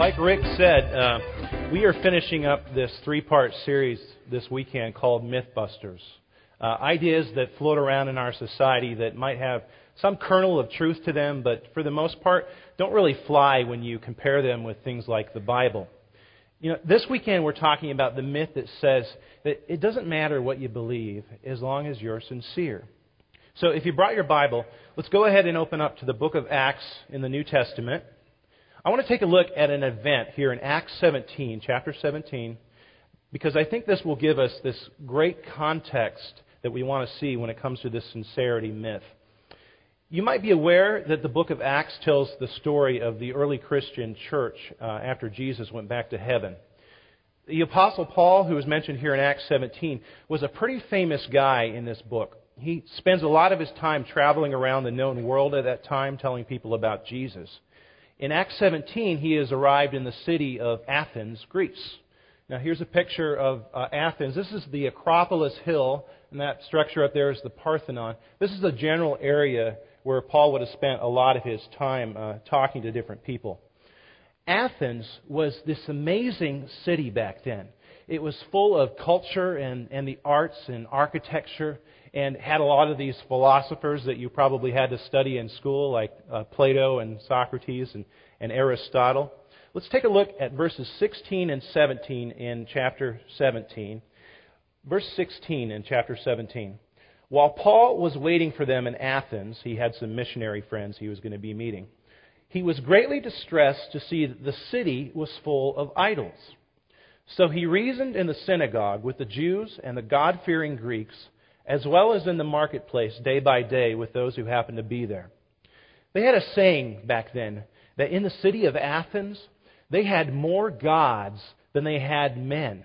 Like Rick said, we are finishing up this three-part series this weekend called Mythbusters. Ideas that float around in our society that might have some kernel of truth to them, but for the most part don't really fly when you compare them with things like the Bible. You know, this weekend we're talking about the myth that says that it doesn't matter what you believe as long as you're sincere. So if you brought your Bible, let's go ahead and open up to the book of Acts in the New Testament. I want to take a look at an event here in Acts 17, chapter 17, because I think this will give us this great context that we want to see when it comes to this sincerity myth. You might be aware that the book of Acts tells the story of the early Christian church after Jesus went back to heaven. The Apostle Paul, who is mentioned here in Acts 17, was a pretty famous guy in this book. He spends a lot of his time traveling around the known world at that time, telling people about Jesus. In Acts 17, he has arrived in the city of Athens, Greece. Now, here's a picture of Athens. This is the Acropolis Hill, and that structure up there is the Parthenon. This is the general area where Paul would have spent a lot of his time talking to different people. Athens was this amazing city back then. It was full of culture and the arts and architecture, and had a lot of these philosophers that you probably had to study in school, like Plato and Socrates and Aristotle. Let's take a look at verses 16 and 17 in chapter 17. Verse 16 in chapter 17. While Paul was waiting for them in Athens, he had some missionary friends he was going to be meeting. He was greatly distressed to see that the city was full of idols. So he reasoned in the synagogue with the Jews and the God-fearing Greeks, as well as in the marketplace day by day with those who happened to be there. They had a saying back then that in the city of Athens, they had more gods than they had men.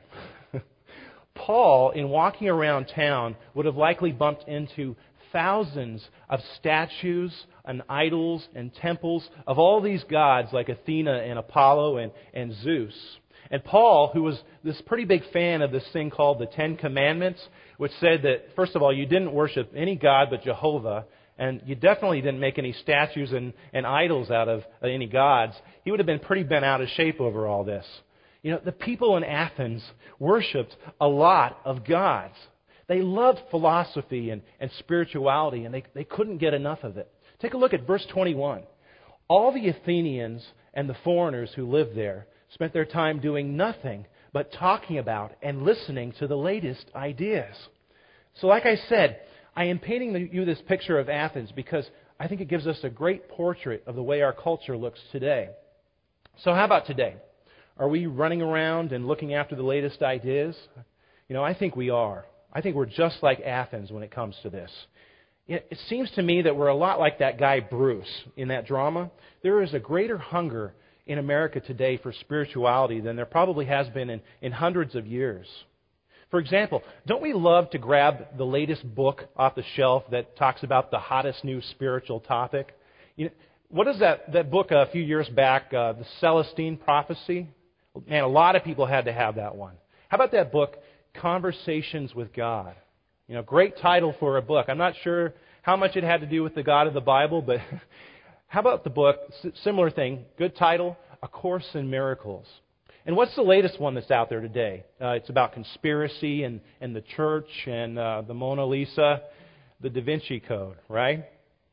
Paul, in walking around town, would have likely bumped into thousands of statues and idols and temples of all these gods like Athena and Apollo and Zeus. And Paul, who was this pretty big fan of this thing called the Ten Commandments, which said that, first of all, you didn't worship any god but Jehovah, and you definitely didn't make any statues and idols out of any gods. He would have been pretty bent out of shape over all this. You know, the people in Athens worshipped a lot of gods. They loved philosophy and spirituality, and they couldn't get enough of it. Take a look at verse 21. All the Athenians and the foreigners who lived there spent their time doing nothing but talking about and listening to the latest ideas. So like I said, I am painting you this picture of Athens because I think it gives us a great portrait of the way our culture looks today. So how about today? Are we running around and looking after the latest ideas? You know, I think we are. I think we're just like Athens when it comes to this. It seems to me that we're a lot like that guy Bruce in that drama. There is a greater hunger in America today for spirituality than there probably has been in hundreds of years. For example, don't we love to grab the latest book off the shelf that talks about the hottest new spiritual topic? You know, what is that book a few years back, The Celestine Prophecy? Man, a lot of people had to have that one. How about that book, Conversations with God? You know, great title for a book. I'm not sure how much it had to do with the God of the Bible, but how about the book, similar thing, good title, A Course in Miracles. And what's the latest one that's out there today? It's about conspiracy and the church and the Mona Lisa, the Da Vinci Code, right?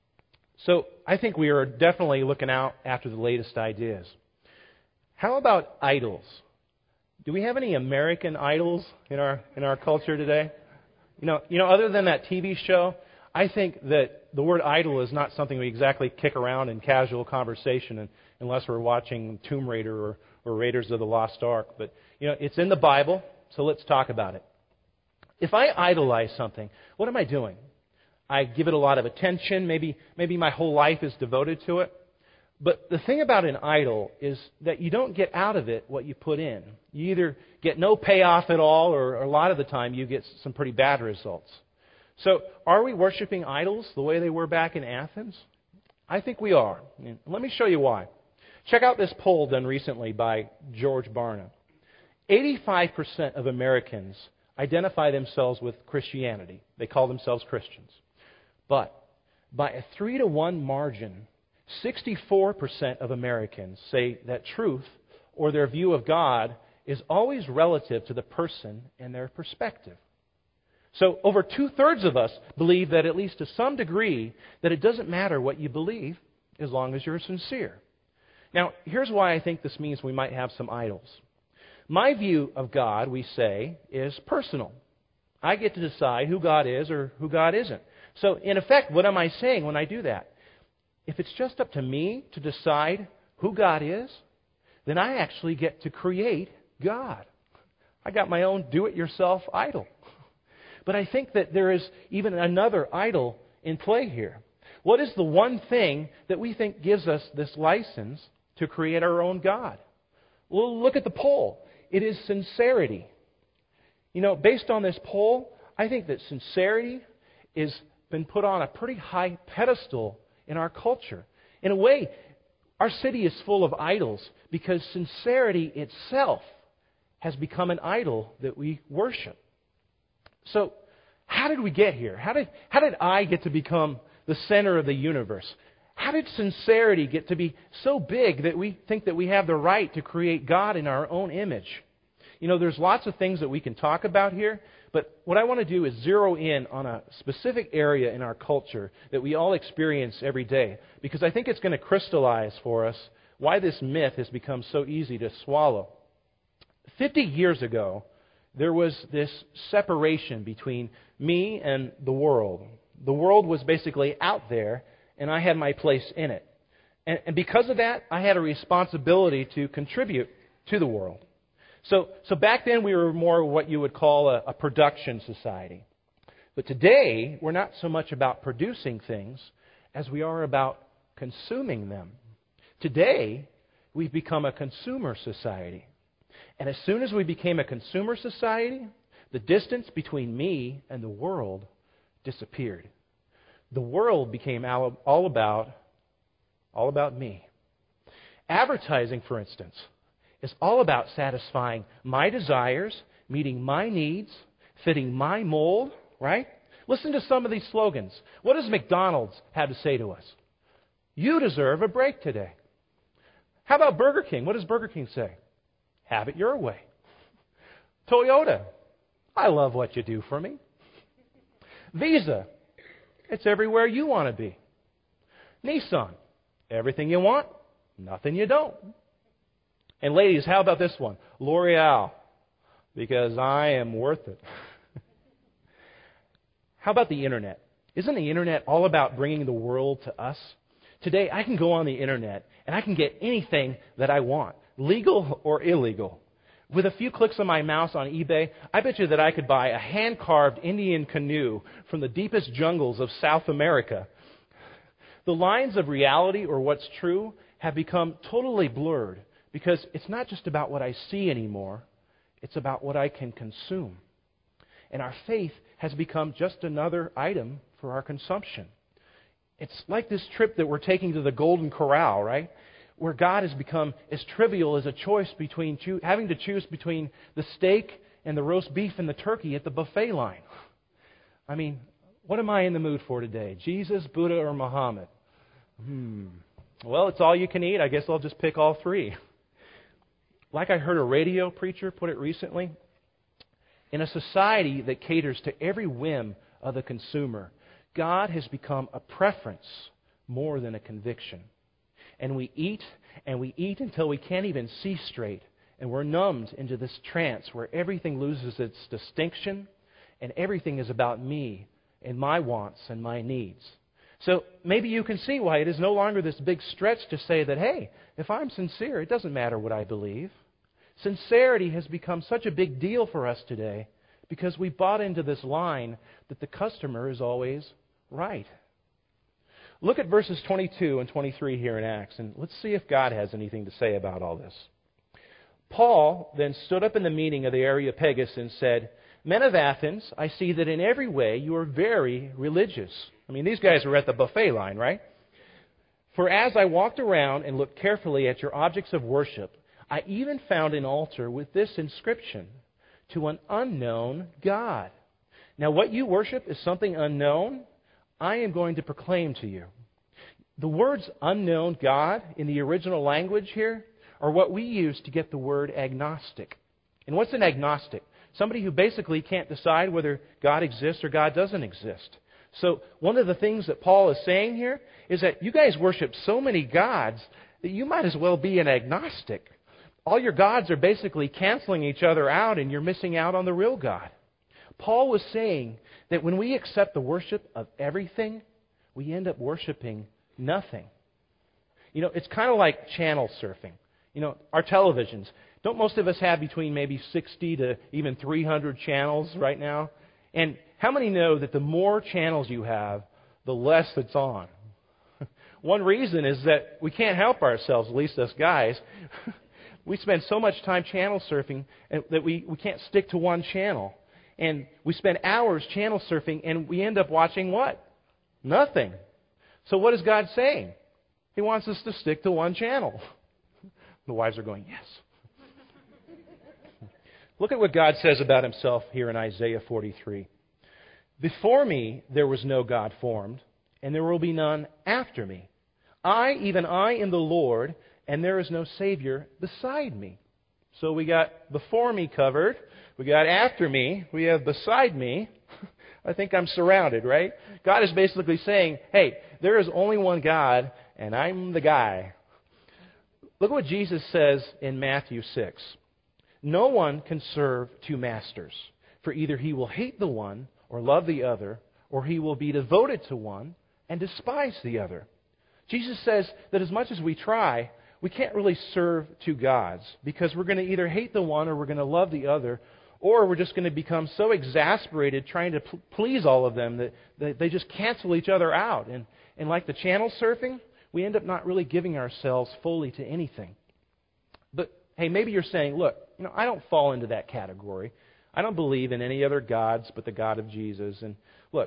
So I think we are definitely looking out after the latest ideas. How about idols? Do we have any American idols in our culture today? You know, other than that TV show, I think that the word idol is not something we exactly kick around in casual conversation unless we're watching Tomb Raider or Raiders of the Lost Ark. But, you know, it's in the Bible, so let's talk about it. If I idolize something, what am I doing? I give it a lot of attention. Maybe my whole life is devoted to it. But the thing about an idol is that you don't get out of it what you put in. You either get no payoff at all, or a lot of the time you get some pretty bad results. So are we worshiping idols the way they were back in Athens? I think we are. And let me show you why. Check out this poll done recently by George Barna. 85% of Americans identify themselves with Christianity. They call themselves Christians. But by a 3-to-1 margin, 64% of Americans say that truth or their view of God is always relative to the person and their perspective. So over 2/3 of us believe that, at least to some degree, that it doesn't matter what you believe as long as you're sincere. Now, here's why I think this means we might have some idols. My view of God, we say, is personal. I get to decide who God is or who God isn't. So, in effect, what am I saying when I do that? If it's just up to me to decide who God is, then I actually get to create God. I got my own do-it-yourself idol. But I think that there is even another idol in play here. What is the one thing that we think gives us this license to create our own God? Well, look at the poll. It is sincerity. Based on this poll, I think that sincerity has been put on a pretty high pedestal in our culture. In a way, our city is full of idols because sincerity itself has become an idol that we worship. So, how did we get here? How did I get to become the center of the universe? How did sincerity get to be so big that we think that we have the right to create God in our own image? There's lots of things that we can talk about here, but what I want to do is zero in on a specific area in our culture that we all experience every day, because I think it's going to crystallize for us why this myth has become so easy to swallow. 50 years ago, there was this separation between me and the world. The world was basically out there, and I had my place in it. And because of that, I had a responsibility to contribute to the world. So back then, we were more what you would call a production society. But today, we're not so much about producing things as we are about consuming them. Today, we've become a consumer society. And as soon as we became a consumer society, the distance between me and the world disappeared. The world became all about me. Advertising, for instance, is all about satisfying my desires, meeting my needs, fitting my mold, right? Listen to some of these slogans. What does McDonald's have to say to us? You deserve a break today. How about Burger King? What does Burger King say? Have it your way. Toyota, I love what you do for me. Visa, it's everywhere you want to be. Nissan, everything you want, nothing you don't. And ladies, how about this one? L'Oreal, because I am worth it. How about the Internet? Isn't the Internet all about bringing the world to us? Today, I can go on the Internet and I can get anything that I want, legal or illegal. With a few clicks of my mouse on eBay, I bet you that I could buy a hand-carved Indian canoe from the deepest jungles of South America. The lines of reality or what's true have become totally blurred because it's not just about what I see anymore, it's about what I can consume. And our faith has become just another item for our consumption. It's like this trip that we're taking to the Golden Corral, right? Where God has become as trivial as a choice between having to choose between the steak and the roast beef and the turkey at the buffet line. I mean, what am I in the mood for today? Jesus, Buddha, or Muhammad? Well, it's all you can eat. I guess I'll just pick all three. Like I heard a radio preacher put it recently, in a society that caters to every whim of the consumer, God has become a preference more than a conviction. And we eat until we can't even see straight. And we're numbed into this trance where everything loses its distinction and everything is about me and my wants and my needs. So maybe you can see why it is no longer this big stretch to say that, hey, if I'm sincere, it doesn't matter what I believe. Sincerity has become such a big deal for us today because we bought into this line that the customer is always right. Look at verses 22 and 23 here in Acts, and let's see if God has anything to say about all this. Paul then stood up in the meeting of the Areopagus and said, Men of Athens, I see that in every way you are very religious. I mean, these guys were at the buffet line, right? For as I walked around and looked carefully at your objects of worship, I even found an altar with this inscription, to an unknown God. Now, what you worship is something unknown. I am going to proclaim to you. The words unknown God in the original language here are what we use to get the word agnostic. And what's an agnostic? Somebody who basically can't decide whether God exists or God doesn't exist. So one of the things that Paul is saying here is that you guys worship so many gods that you might as well be an agnostic. All your gods are basically canceling each other out, and you're missing out on the real God. Paul was saying that when we accept the worship of everything, we end up worshiping nothing. It's kind of like channel surfing. Our televisions. Don't most of us have between maybe 60 to even 300 channels right now? And how many know that the more channels you have, the less it's on? One reason is that we can't help ourselves, at least us guys. We spend so much time channel surfing that we can't stick to one channel. And we spend hours channel surfing, and we end up watching what? Nothing. So what is God saying? He wants us to stick to one channel. The wives are going, yes. Look at what God says about Himself here in Isaiah 43. Before me there was no God formed, and there will be none after me. I, even I, am the Lord, and there is no Savior beside me. So we got before me covered. We got after me. We have beside me. I think I'm surrounded, right? God is basically saying, hey, there is only one God, and I'm the guy. Look at what Jesus says in Matthew 6. No one can serve two masters, for either he will hate the one or love the other, or he will be devoted to one and despise the other. Jesus says that as much as we try, we can't really serve two gods, because we're going to either hate the one or we're going to love the other, or we're just going to become so exasperated trying to please all of them that they just cancel each other out. And like the channel surfing, we end up not really giving ourselves fully to anything. But hey, maybe you're saying, look, I don't fall into that category. I don't believe in any other gods but the God of Jesus. And look,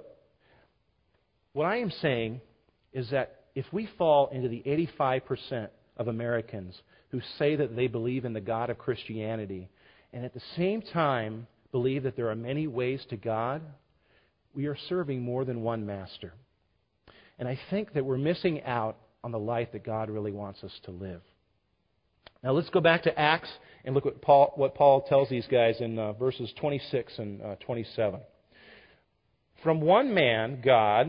what I am saying is that if we fall into the 85% of Americans who say that they believe in the God of Christianity, and at the same time believe that there are many ways to God, we are serving more than one master. And I think that we're missing out on the life that God really wants us to live. Now let's go back to Acts and look at what Paul tells these guys in verses 26 and 27. From one man, God,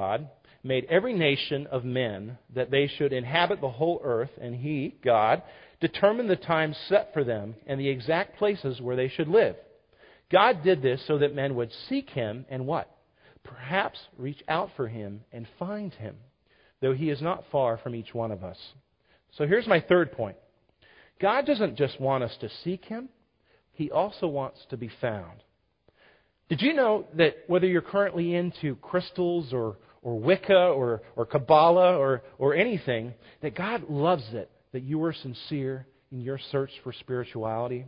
made every nation of men that they should inhabit the whole earth, and He, God, determined the time set for them and the exact places where they should live. God did this so that men would seek Him and what? Perhaps reach out for Him and find Him, though He is not far from each one of us. So here's my third point. God doesn't just want us to seek Him, He also wants to be found. Did you know that whether you're currently into crystals or Wicca or Kabbalah or anything, that God loves it that you are sincere in your search for spirituality?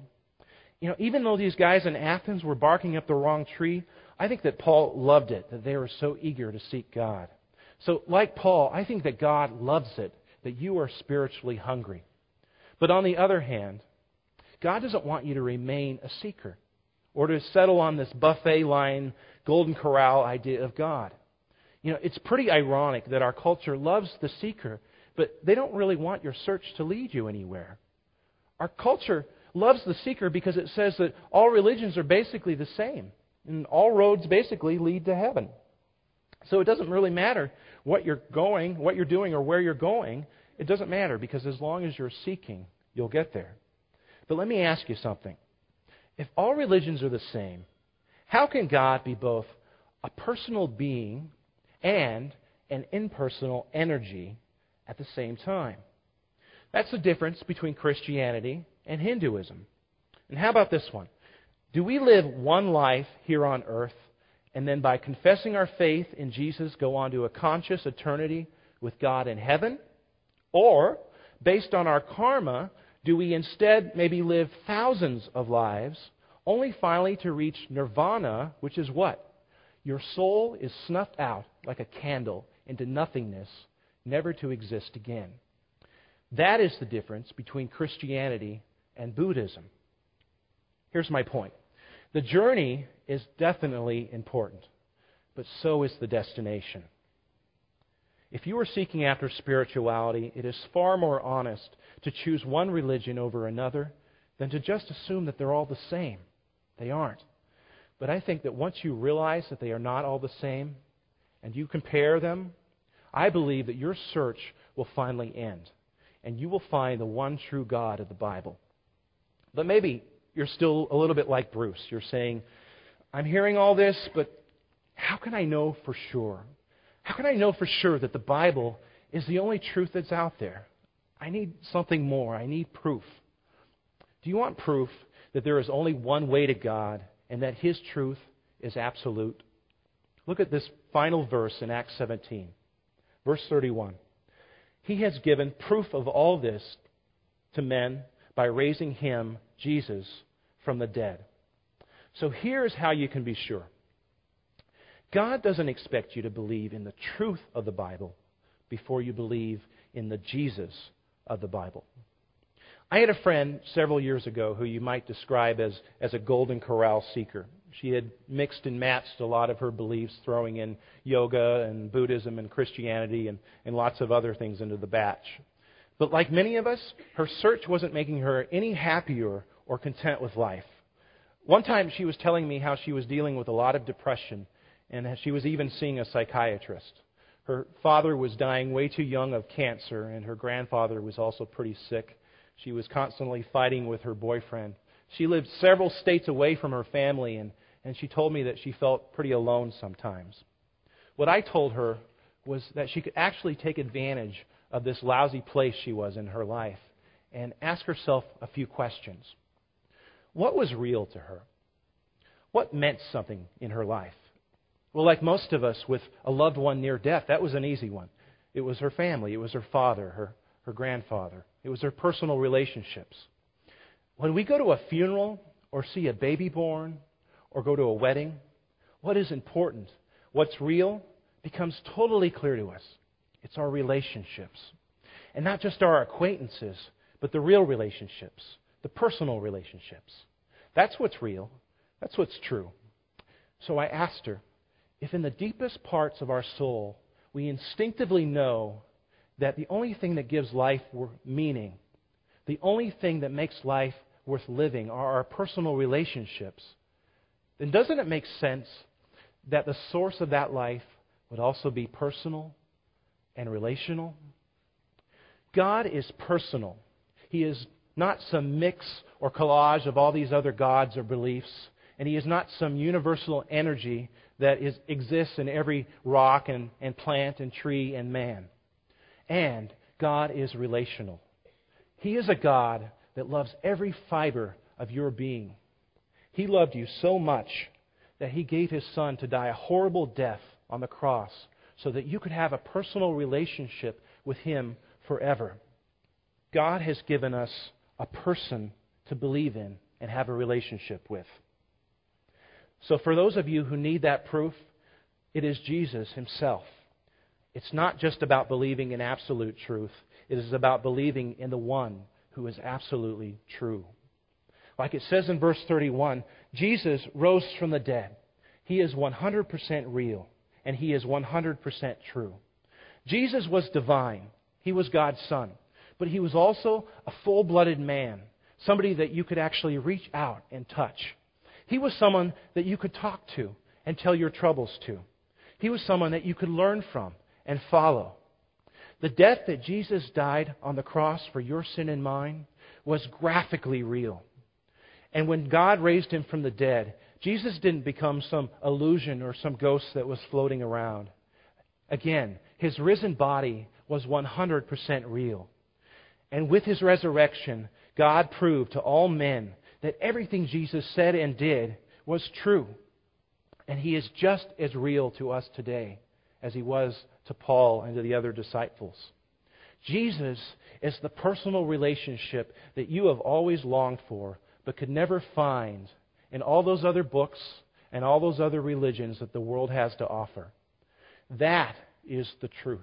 Even though these guys in Athens were barking up the wrong tree, I think that Paul loved it, that they were so eager to seek God. So, like Paul, I think that God loves it that you are spiritually hungry. But on the other hand, God doesn't want you to remain a seeker or to settle on this buffet line, golden corral idea of God. It's pretty ironic that our culture loves the seeker, but they don't really want your search to lead you anywhere. Our culture loves the seeker because it says that all religions are basically the same, and all roads basically lead to heaven. So it doesn't really matter what you're doing, or where you're going. It doesn't matter, because as long as you're seeking, you'll get there. But let me ask you something. If all religions are the same, how can God be both a personal being and an impersonal energy at the same time? That's the difference between Christianity and Hinduism. And how about this one? Do we live one life here on earth, and then by confessing our faith in Jesus go on to a conscious eternity with God in heaven? Or, based on our karma, do we instead maybe live thousands of lives, only finally to reach nirvana, which is what? Your soul is snuffed out like a candle into nothingness, never to exist again. That is the difference between Christianity and Buddhism. Here's my point. The journey is definitely important, but so is the destination. If you are seeking after spirituality, it is far more honest to choose one religion over another than to just assume that they're all the same. They aren't. But I think that once you realize that they are not all the same, and you compare them, I believe that your search will finally end, and you will find the one true God of the Bible. But maybe you're still a little bit like Bruce. You're saying, I'm hearing all this, but how can I know for sure? How can I know for sure that the Bible is the only truth that's out there? I need something more. I need proof. Do you want proof that there is only one way to God and that His truth is absolute? Look at this final verse in Acts 17, verse 31. He has given proof of all this to men by raising Him, Jesus, from the dead. So here's how you can be sure. God doesn't expect you to believe in the truth of the Bible before you believe in the Jesus of the Bible. I had a friend several years ago who you might describe as a golden corral seeker. She had mixed and matched a lot of her beliefs, throwing in yoga and Buddhism and Christianity and lots of other things into the batch. But like many of us, her search wasn't making her any happier or content with life. One time she was telling me how she was dealing with a lot of depression, and she was even seeing a psychiatrist. Her father was dying way too young of cancer, and her grandfather was also pretty sick. She was constantly fighting with her boyfriend. She lived several states away from her family, and she told me that she felt pretty alone sometimes. What I told her was that she could actually take advantage of this lousy place she was in her life and ask herself a few questions. What was real to her? What meant something in her life? Well, like most of us with a loved one near death, that was an easy one. It was her family. It was her father, her grandfather. It was her personal relationships. When we go to a funeral or see a baby born or go to a wedding, what is important, what's real, becomes totally clear to us. It's our relationships. And not just our acquaintances, but the real relationships, the personal relationships. That's what's real. That's what's true. So I asked her, if in the deepest parts of our soul we instinctively know that the only thing that gives life meaning, the only thing that makes life worth living are our personal relationships, then doesn't it make sense that the source of that life would also be personal and relational? God is personal. He is not some mix or collage of all these other gods or beliefs, and He is not some universal energy that exists in every rock and plant and tree and man. And God is relational. He is a God that loves every fiber of your being. He loved you so much that He gave His Son to die a horrible death on the cross so that you could have a personal relationship with Him forever. God has given us a person to believe in and have a relationship with. So for those of you who need that proof, it is Jesus Himself. It's not just about believing in absolute truth. It is about believing in the one who is absolutely true. Like it says in verse 31, Jesus rose from the dead. He is 100% real, and He is 100% true. Jesus was divine. He was God's Son. But He was also a full-blooded man, somebody that you could actually reach out and touch. He was someone that you could talk to and tell your troubles to. He was someone that you could learn from and follow. The death that Jesus died on the cross for your sin and mine was graphically real. And when God raised Him from the dead, Jesus didn't become some illusion or some ghost that was floating around. Again, His risen body was 100% real. And with His resurrection, God proved to all men that everything Jesus said and did was true. And He is just as real to us today as He was to Paul and to the other disciples. Jesus is the personal relationship that you have always longed for but could never find in all those other books and all those other religions that the world has to offer. That is the truth.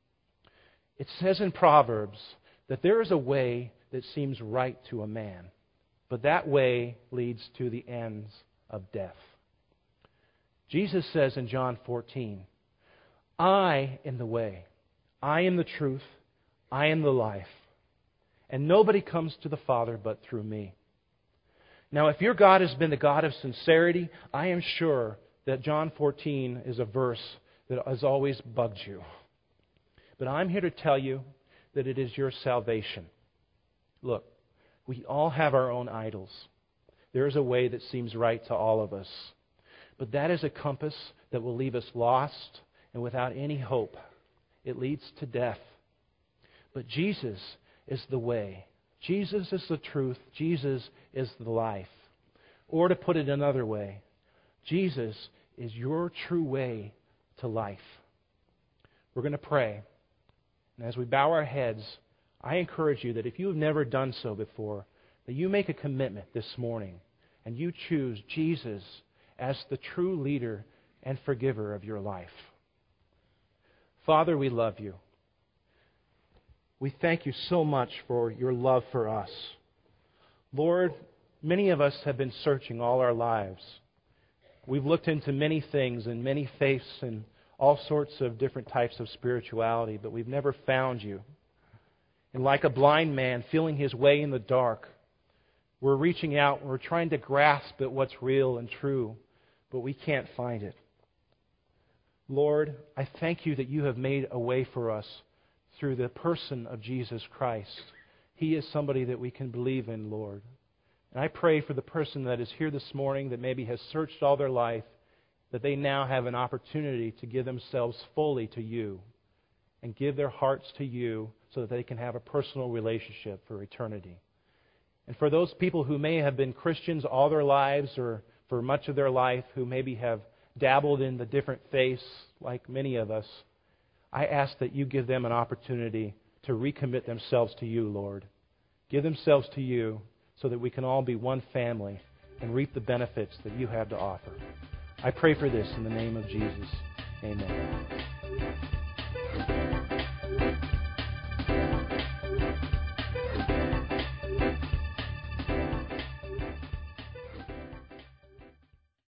It says in Proverbs that there is a way that seems right to a man, but that way leads to the ends of death. Jesus says in John 14, I am the way, I am the truth. I am the life. And nobody comes to the Father but through me. Now, if your God has been the God of sincerity, I am sure that John 14 is a verse that has always bugged you. But I'm here to tell you that it is your salvation. Look, we all have our own idols. There is a way that seems right to all of us. But that is a compass that will leave us lost and without any hope. It leads to death. But Jesus is the way. Jesus is the truth. Jesus is the life. Or to put it another way, Jesus is your true way to life. We're going to pray. And as we bow our heads, I encourage you that if you have never done so before, that you make a commitment this morning and you choose Jesus as the true leader and forgiver of your life. Father, we love you. We thank you so much for your love for us. Lord, many of us have been searching all our lives. We've looked into many things and many faiths and all sorts of different types of spirituality, but we've never found you. And like a blind man feeling his way in the dark, we're reaching out, we're trying to grasp at what's real and true, but we can't find it. Lord, I thank you that you have made a way for us through the person of Jesus Christ. He is somebody that we can believe in, Lord. And I pray for the person that is here this morning that maybe has searched all their life, that they now have an opportunity to give themselves fully to you and give their hearts to you so that they can have a personal relationship for eternity. And for those people who may have been Christians all their lives or for much of their life, who maybe have dabbled in the different faiths like many of us, I ask that you give them an opportunity to recommit themselves to you, Lord. Give themselves to you so that we can all be one family and reap the benefits that you have to offer. I pray for this in the name of Jesus. Amen.